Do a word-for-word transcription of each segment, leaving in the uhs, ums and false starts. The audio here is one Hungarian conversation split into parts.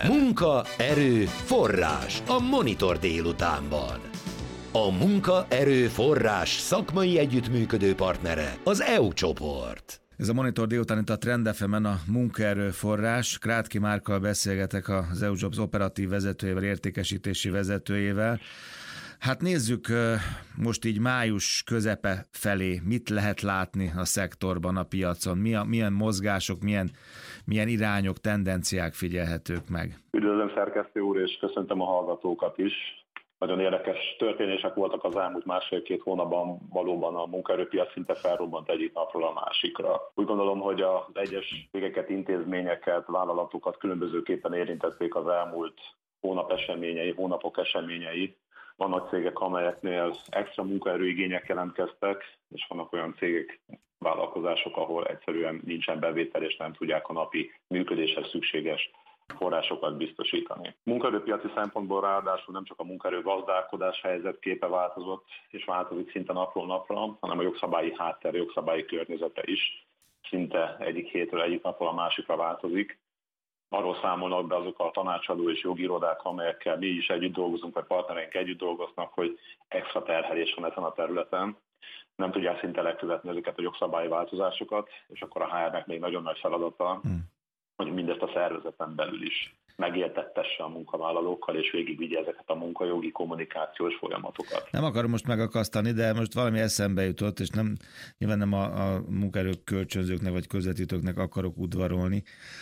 Munka, erő, forrás a Monitor délutánban. A Munka, erő, forrás szakmai együttműködő partnere az é u csoport. Ez a Monitor délután itt a Trend ef emen a munkaerőforrás. Krátki Márkkal beszélgetek, az é u Jobs operatív vezetőjével, értékesítési vezetőjével. Hát nézzük most így május közepe felé, mit lehet látni a szektorban, a piacon, milyen, milyen mozgások, milyen, milyen irányok, tendenciák figyelhetők meg. Üdvözlöm szerkesztő úr, és köszöntöm a hallgatókat is. Nagyon érdekes történések voltak az elmúlt másfél-két hónapban, valóban a munkaerőpiac szinte felrobbant egyik napról a másikra. Úgy gondolom, hogy az egyes cégeket, intézményeket, vállalatokat különbözőképpen érintették az elmúlt hónap eseményei, hónapok eseményei. Vannak cégek, amelyeknél extra munkaerőigények jelentkeztek, és vannak olyan cégek, vállalkozások, ahol egyszerűen nincsen bevétel, és nem tudják a napi működéshez szükséges forrásokat biztosítani. Munkaerőpiaci szempontból ráadásul nem csak a munkaerő gazdálkodás helyzetképe változott, és változik szinte napról napra, hanem a jogszabályi háttere, jogszabályi környezete is szinte egyik hétről egyik napról a másikra változik. Arról számolnak be azok a tanácsadó és jogirodák, amelyekkel mi is együtt dolgozunk, vagy partnereink együtt dolgoznak, hogy extra terhelés van ezen a területen. Nem tudják szinte lekövetni ezeket a jogszabályi változásokat, és akkor a há er-nek még nagyon nagy feladata, hmm. hogy mindezt a szervezeten belül is megértettesse a munkavállalókkal, és végigvigye ezeket a munkajogi kommunikációs folyamatokat. Nem akarom most megakasztani, de most valami eszembe jutott, és nem, nyilván nem a, a munkaerők kölcsönzőknek vagy közvetítőknek akarok udvarolni,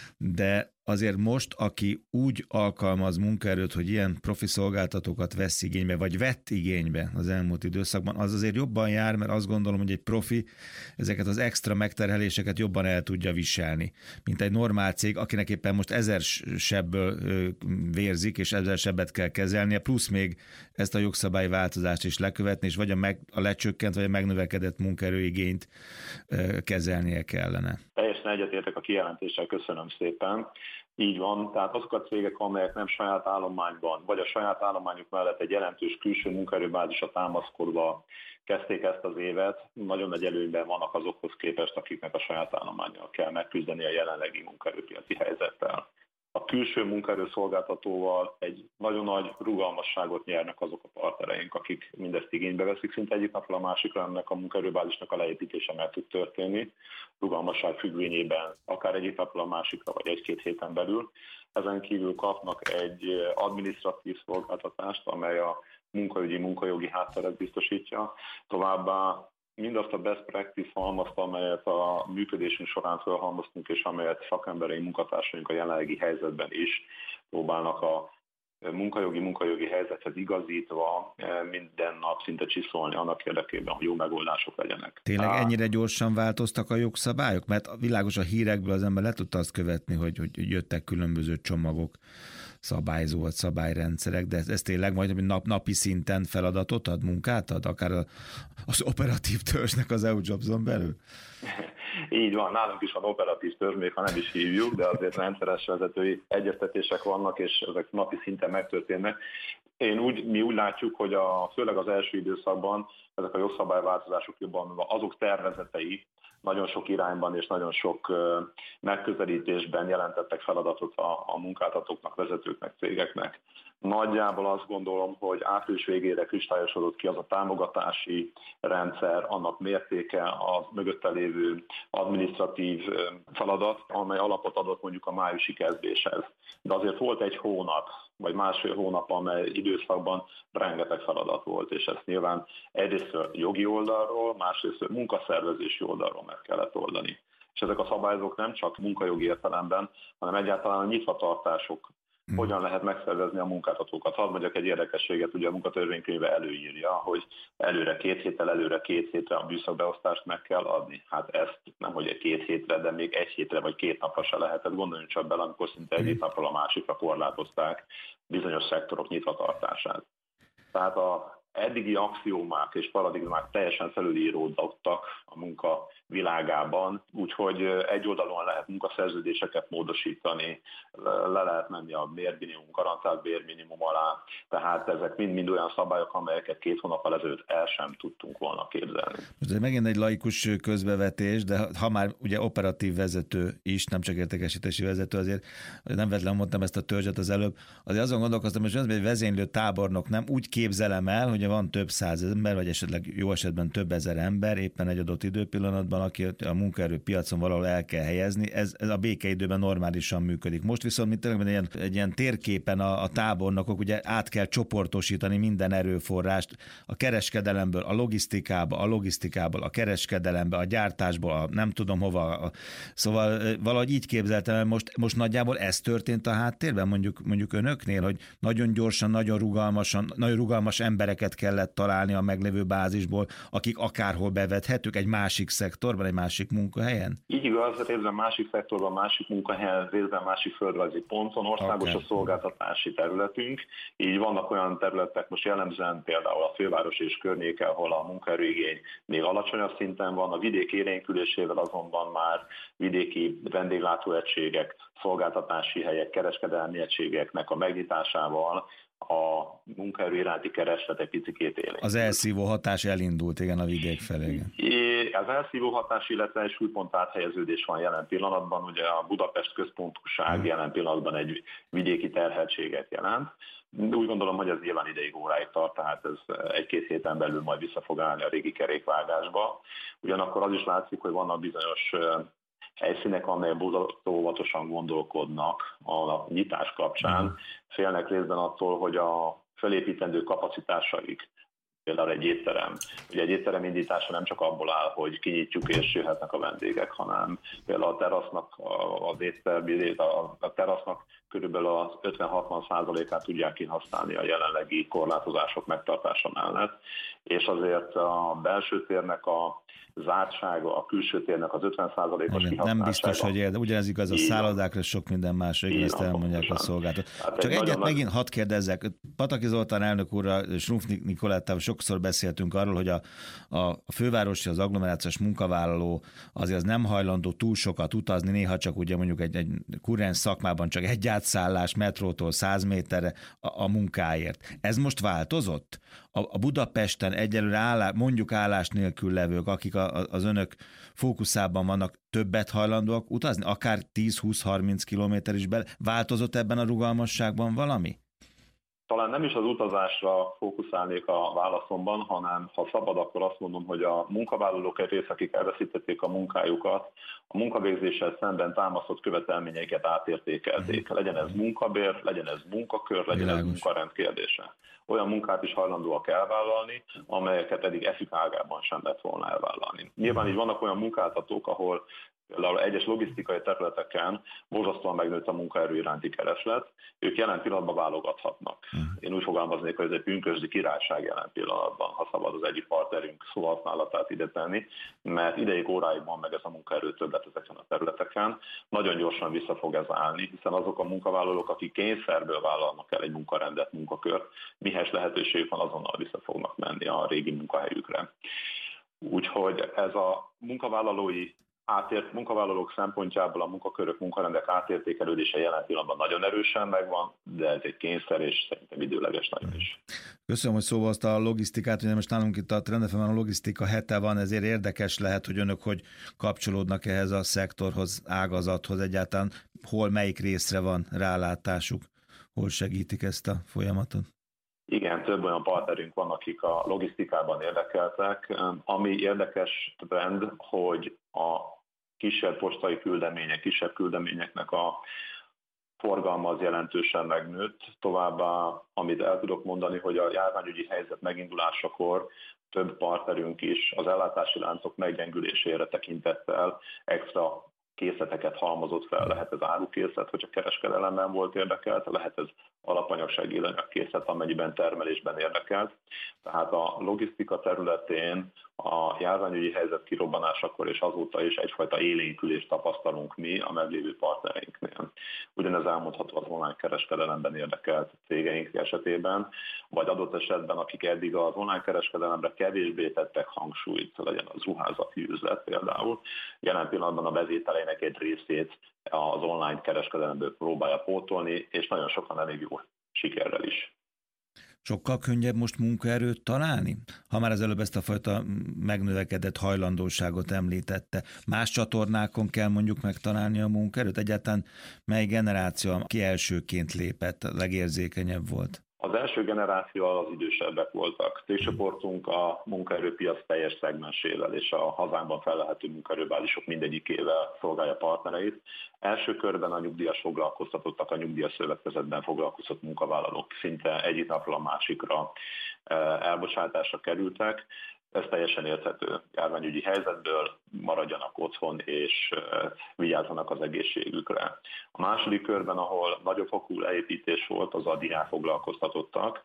de azért most, aki úgy alkalmaz munkaerőt, hogy ilyen profi szolgáltatókat vesz igénybe, vagy vett igénybe az elmúlt időszakban, az azért jobban jár, mert azt gondolom, hogy egy profi ezeket az extra megterheléseket jobban el tudja viselni, mint egy normál cég, akinek éppen most ezer sebből vérzik, és ezer sebbet kell kezelnie, plusz még ezt a jogszabályi változást is lekövetni, és vagy a, meg, a lecsökkent, vagy a megnövekedett munkaerőigényt kezelnie kellene. Teljesen egyetértek a kijelentéssel, köszönöm szépen. Így van, tehát azok a cégek, amelyek nem saját állományban, vagy a saját állományuk mellett egy jelentős külső munkaerőbázisra támaszkodva kezdték ezt az évet, nagyon nagy előnyben vannak azokhoz képest, akiknek a saját állománnyal kell megküzdeni a jelenlegi munkaerőpiaci helyzettel. A külső munkaerőszolgáltatóval egy nagyon nagy rugalmasságot nyernek azok a partnereink, akik mindezt igénybe veszik, szinte egyik napról a másikra ennek a munkaerőbázisnak a leépítése meg tud történni, rugalmasság függvényében akár egyik napról a másikra, vagy egy-két héten belül. Ezen kívül kapnak egy adminisztratív szolgáltatást, amely a munkaügyi, munkajogi hátteret biztosítja, továbbá mindazt a best practice halmazt, amelyet a működésünk során felhalmoztunk, és amelyet szakemberei munkatársaink a jelenlegi helyzetben is próbálnak a munkajogi, munkajogi helyzethez igazítva minden nap szinte csiszolni annak érdekében, hogy jó megoldások legyenek. Tényleg ennyire gyorsan változtak a jogszabályok? Mert világos a hírekből az ember le tudta azt követni, hogy, hogy jöttek különböző csomagok, szabályzó vagy szabályrendszerek, de ez, ez tényleg majd nap, napi szinten feladatot ad, munkát ad, akár az operatív törzsnek az é u Jobson belül? Így van, nálunk is van operatív törzs, még ha nem is hívjuk, de azért rendszeres vezetői egyeztetések vannak, és ezek napi szinten megtörténnek. Én úgy, mi úgy látjuk, hogy a, főleg az első időszakban ezek a jogszabályváltozások jobban azok tervezetei nagyon sok irányban és nagyon sok megközelítésben jelentettek feladatot a, a munkáltatóknak, vezetőknek, cégeknek. Nagyjából azt gondolom, hogy április végére kristályosodott ki az a támogatási rendszer, annak mértéke, a mögötte lévő adminisztratív feladat, amely alapot adott mondjuk a májusi kezdéshez. De azért volt egy hónap, vagy másfél hónap, amely időszakban rengeteg feladat volt, és ezt nyilván egyrészt jogi oldalról, másrészt munkaszervezési oldalról meg kellett oldani. És ezek a szabályozók nem csak munkajogi értelemben, hanem egyáltalán a nyitvatartások, hmm. hogyan lehet megszervezni a munkáltatókat. Hadd mondjak egy érdekességet, ugye a munkatörvénykönyve előírja, hogy előre két héttel, előre két hétre a műszakbeosztást meg kell adni. Hát ezt nem, hogy egy két hétre, de még egy hétre vagy két napra se lehetett. Gondoljunk csak bele, amikor szinte egyik napról a másikra korlátozták bizonyos szektorok nyitvatartását. Tehát a eddigi axiómák és paradigmák teljesen felülíródottak a munka világában, úgyhogy egy oldalon lehet munkaszerződéseket módosítani, le lehet menni a bérminimum, garantált bérminimum alá, tehát ezek mind-mind olyan szabályok, amelyeket két hónappal ezelőtt el sem tudtunk volna képzelni. Ez megint egy laikus közbevetés, de ha már ugye operatív vezető is, nem csak értékesítési vezető, azért nem véletlenül mondtam ezt a törzset az előbb, azért azon gondolkoztam, hogy az egy vezénylő tábornok nem úgy képzelem el, hogy van több száz ember, vagy esetleg jó esetben több ezer ember éppen egy adott időpillanatban, aki a munkaerőpiacon valahol el kell helyezni, ez, ez a békeidőben normálisan működik. Most viszont mint tényleg egy ilyen, egy ilyen térképen a, a tábornokok ugye át kell csoportosítani minden erőforrást a kereskedelemből, a logisztikába, a logisztikából, a kereskedelembe, a gyártásból, a nem tudom hova. A, szóval valahogy így képzeltem, most, most nagyjából ez történt a háttérben, mondjuk, mondjuk önöknél, hogy nagyon gyorsan, nagyon rugalmasan, nagyon rugalmas embereket kellett találni a meglévő bázisból, akik akárhol bevethetők egy másik szektorban, egy másik munkahelyen? Így igaz, részben másik szektorban, másik munkahelyen, részben másik földrajzi ponton, országos okay. a szolgáltatási területünk, így vannak olyan területek, most jellemzően például a főváros és környéke, ahol a munkaerőigény még alacsonyabb szinten van, a vidék élénkülésével azonban már vidéki vendéglátóegységek, szolgáltatási helyek, kereskedelmi egységeknek a megnyitásával a munkaerő iránti kereslet egy picikét élénk. Az elszívó hatás elindult, igen, a vidék felé. Az elszívó hatás, illetve egy súlypont áthelyeződés van jelen pillanatban. Ugye a Budapest központúság jelen pillanatban egy vidéki terheltséget jelent. Úgy gondolom, hogy ez nyilván ideig, óráig tart, tehát ez egy-két héten belül majd vissza fog állni a régi kerékvágásba. Ugyanakkor az is látszik, hogy vannak bizonyos helyszínek, amelyek óvatosan gondolkodnak a nyitás kapcsán, félnek részben attól, hogy a felépítendő kapacitásaik, például egy étterem. Ugye egy étterem indítása nem csak abból áll, hogy kinyitjuk és jöhetnek a vendégek, hanem például a terasznak, az éttermi, a terasznak körülbelül az ötven-hatvan százalékát tudják kihasználni a jelenlegi korlátozások megtartása mellett, és azért a belső térnek a zártsága, a külső térnek az ötven százalékos kihasználása. Nem biztos, hogy ér, de ugyanez igaz a szállodákra, sok minden másra, igen, ezt elmondják a szolgáltatók. Hát csak egy egyet nagy... megint hadd kérdezzek. Pataki Zoltán elnök úrral és Rumpf Nikolettával sokszor beszéltünk arról, hogy a, a fővárosi, az agglomerációs munkavállaló azért az nem hajlandó túl sokat utazni, néha csak ugye mondjuk egy, egy kurrens szakmában csak egy átszállás metrótól száz méterre a, a munkáért. Ez most változott? A, a Budapesten egyelőre állá, mondjuk állás nélkül levők, akik a az önök fókuszában vannak, többet hajlandóak utazni? Akár tíz-húsz-harminc kilométer is bele. Változott ebben a rugalmasságban valami? Talán nem is az utazásra fókuszálnék a válaszomban, hanem ha szabad, akkor azt mondom, hogy a munkavállalók egy része, akik elveszítették a munkájukat, a munkavégzéssel szemben támasztott követelményeiket átértékelték. Legyen ez munkabér, legyen ez munkakör, legyen Világos. Ez munkarend kérdése. Olyan munkát is hajlandóak elvállalni, amelyeket eddig eszük ágában sem lett volna elvállalni. Nyilván így vannak olyan munkáltatók, ahol például egyes logisztikai területeken borzasztóan megnőtt a munkaerő iránti kereslet, ők jelen pillanatban válogathatnak. Én úgy fogalmaznék, hogy ez egy pünkösdi királyság jelen pillanatban, ha szabad az egyik partnerünk szóhasználatát ide tenni, mert ideig, óráig van meg ez a munkaerő többlet ezeken a területeken. Nagyon gyorsan vissza fog ez állni, hiszen azok a munkavállalók, akik kényszerből vállalnak el egy munkarendet, munkakört, mihez lehetőségük van, azonnal vissza fognak menni a régi munkahelyükre. Úgyhogy ez a munkavállalói átért, munkavállalók szempontjából a munkakörök, munkarendek átértékelődése jelen pillanatban nagyon erősen megvan, de ez egy kényszer, és szerintem időleges nagyon is. Köszönöm, hogy szóval azt a logisztikát, ugye most nálunk itt a Trend ef emen a logisztika hete van, ezért érdekes lehet, hogy önök hogy kapcsolódnak ehhez a szektorhoz, ágazathoz, egyáltalán hol, melyik részre van rálátásuk, hol segítik ezt a folyamatot. Igen, több olyan partnerünk van, akik a logisztikában érdekeltek. Ami érdekes trend, hogy a kisebb postai küldemények, kisebb küldeményeknek a forgalma az jelentősen megnőtt. Továbbá, amit el tudok mondani, hogy a járványügyi helyzet megindulásakor több partnerünk is az ellátási láncok meggyengülésére tekintettel extra készleteket halmozott fel, lehet ez árukészlet, hogyha kereskedelemben volt érdekelt, lehet ez alapanyag, segédanyag készlet, amennyiben termelésben érdekelt. Tehát a logisztika területén a járványügyi helyzet kirobbanásakor és azóta is egyfajta élénkülést tapasztalunk mi a meglévő partnereinknél. Ugyanez elmondható az online kereskedelemben érdekelt cégeink esetében, vagy adott esetben, akik eddig az online kereskedelemre kevésbé tettek hangsúlyt, legyen az ruházati üzlet például, jelen pillanatban a bevételeinek egy részét az online kereskedelemből próbálja pótolni, és nagyon sokan elég jó sikerrel is. Sokkal könnyebb most munkaerőt találni? Ha már az előbb ezt a fajta megnövekedett hajlandóságot említette, más csatornákon kell mondjuk megtalálni a munkaerőt? Egyáltalán mely generáció, aki elsőként lépett, legérzékenyebb volt? Az első generáció az idősebbek voltak. Cégcsoportunk a munkaerőpiac teljes szegmensével és a hazánkban fellehető munkaerőbázisok mindegyikével szolgálja partnereit. Első körben a nyugdíjas foglalkoztatottak, a nyugdíjas szövetkezetben foglalkoztatott munkavállalók szinte egyik napról a másikra elbocsátásra kerültek. Ez teljesen érthető. Járványügyi helyzetből maradjanak otthon és vigyázzanak az egészségükre. A második körben, ahol nagyobb fokú leépítés volt, az a diák foglalkoztatottak.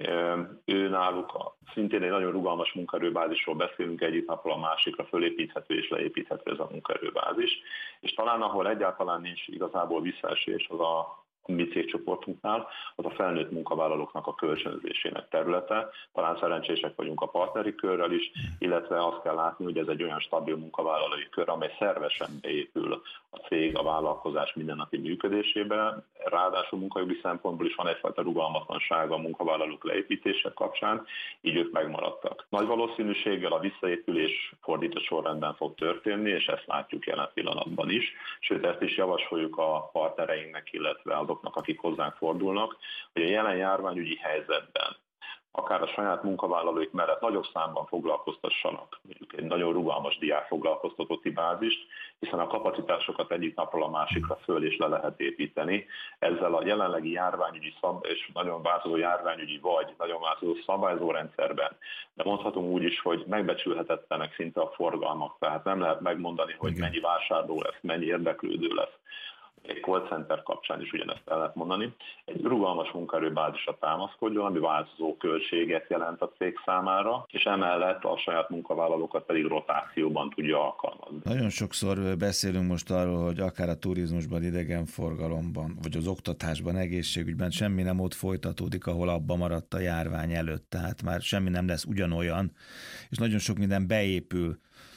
Ő náluk szintén egy nagyon rugalmas munkaerőbázisról beszélünk, egyik napról a másikra fölépíthető és leépíthető ez a munkaerőbázis. És talán ahol egyáltalán nincs igazából visszaesés, az a mi cégcsoportunknál, az a felnőtt munkavállalóknak a kölcsönzésének területe. Talán szerencsések vagyunk a partneri körrel is, illetve azt kell látni, hogy ez egy olyan stabil munkavállalói kör, amely szervesen beépül a cég, a vállalkozás mindennapi működésébe. Ráadásul munkajogi szempontból is van egyfajta rugalmatlansága a munkavállalók leépítése kapcsán, így ők megmaradtak. Nagy valószínűséggel a visszaépülés fordított sorrendben fog történni, és ezt látjuk jelen pillanatban is. Sőt, ezt is javasoljuk a partnereinknek, illetve azoknak, akik hozzánk fordulnak, hogy a jelen járványügyi helyzetben akár a saját munkavállalóik mellett nagyobb számban foglalkoztassanak, mondjuk egy nagyon rugalmas diák foglalkoztatotti bázist, hiszen a kapacitásokat egyik napról a másikra föl és le lehet építeni. Ezzel a jelenlegi járványügyi szab- és nagyon változó járványügyi vagy nagyon változó szabályzórendszerben, de mondhatunk úgy is, hogy megbecsülhetetlenek szinte a forgalmak, tehát nem lehet megmondani, hogy mennyi vásárló lesz, mennyi érdeklődő lesz. Egy call center kapcsán is ugyanezt el lehet mondani. Egy rugalmas munkaerőbázisra támaszkodjon, ami változó költséget jelent a cég számára, és emellett a saját munkavállalókat pedig rotációban tudja alkalmazni. Nagyon sokszor beszélünk most arról, hogy akár a turizmusban, idegenforgalomban, vagy az oktatásban, egészségügyben semmi nem ott folytatódik, ahol abba maradt a járvány előtt, tehát már semmi nem lesz ugyanolyan, és nagyon sok minden beépül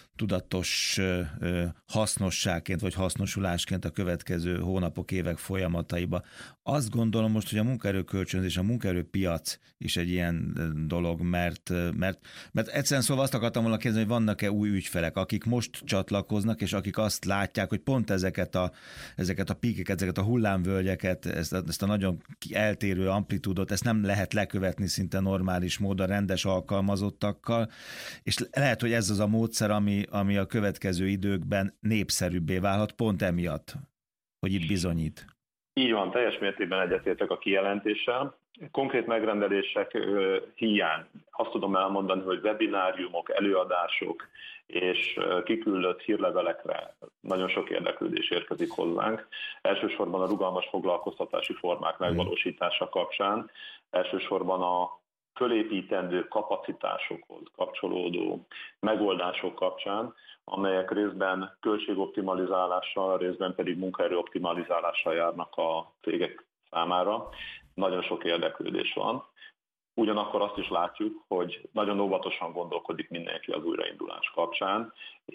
tudatos hasznosságként vagy hasznosulásként a következő hónapok, évek folyamataiba. Azt gondolom most, hogy a munkaerőkölcsönzés, a munkaerőpiac is egy ilyen dolog, mert, mert, mert egyszerűen szóval azt akartam volna kérdezni, hogy vannak-e új ügyfelek, akik most csatlakoznak, és akik azt látják, hogy pont ezeket a, ezeket a píkeket, ezeket a hullámvölgyeket, ezt, ezt a nagyon eltérő amplitúdot, ezt nem lehet lekövetni szinte normális módon, rendes alkalmazottakkal, és lehet, hogy ez az a módszer, ami ami a következő időkben népszerűbbé válhat, pont emiatt, hogy itt bizonyít. Így van, teljes mértékben egyetértek a kijelentéssel. Konkrét megrendelések ö, hiány. Azt tudom elmondani, hogy webináriumok, előadások és kiküldött hírlevelekre nagyon sok érdeklődés érkezik hozzánk. Elsősorban a rugalmas foglalkoztatási formák megvalósítása kapcsán, elsősorban a fölépítendő kapacitásokhoz kapcsolódó megoldások kapcsán, amelyek részben költségoptimalizálással, részben pedig munkaerőoptimalizálással járnak a cégek számára. Nagyon sok érdeklődés van. Ugyanakkor azt is látjuk, hogy nagyon óvatosan gondolkodik mindenki az újraindulás kapcsán,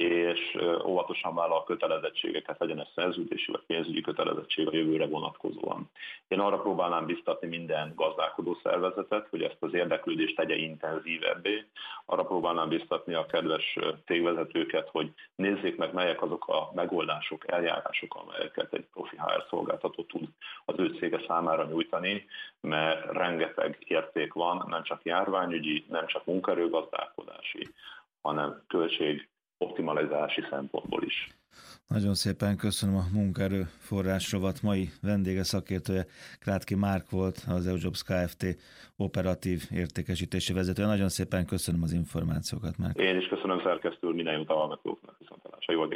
és óvatosan vállal kötelezettségeket, legyen ez szerződési vagy pénzügyi kötelezettség a jövőre vonatkozóan. Én arra próbálnám biztatni minden gazdálkodó szervezetet, hogy ezt az érdeklődést tegye intenzívebbé. Arra próbálnám biztatni a kedves cégvezetőket, hogy nézzék meg, melyek azok a megoldások, eljárások, amelyeket egy profi há er szolgáltató tud az ő cége számára nyújtani, mert rengeteg érték van, nem csak járványügyi, nem csak munkaerőgazdálkodási, hanem költség optimalizálási szempontból is. Nagyon szépen köszönöm a munkaerőforrás rovat mai vendége, szakértője Krátki Márk volt, az EUJobs Kft. Operatív értékesítési vezetője. Nagyon szépen köszönöm az információkat, Márk. Én is köszönöm, szerkesztő úr, minden jót a hallgatóknak, viszontlátásra. Jó